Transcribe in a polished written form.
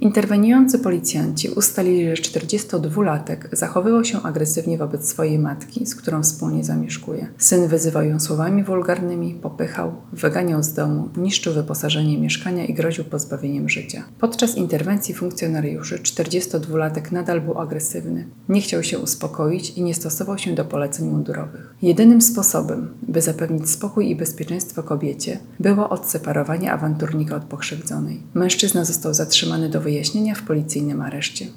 Interweniujący policjanci ustalili, że 42-latek zachowywał się agresywnie wobec swojej matki, z którą wspólnie zamieszkuje. Syn wyzywał ją słowami wulgarnymi, popychał, wyganiał z domu, niszczył wyposażenie mieszkania i groził pozbawieniem życia. Podczas interwencji funkcjonariuszy 42-latek nadal był agresywny. Nie chciał się uspokoić i nie stosował się do poleceń mundurowych. Jedynym sposobem, by zapewnić spokój i bezpieczeństwo kobiecie, było odseparowanie awanturnika od pokrzywdzonej. Mężczyzna został zatrzymany do wyjaśnienia w policyjnym areszcie.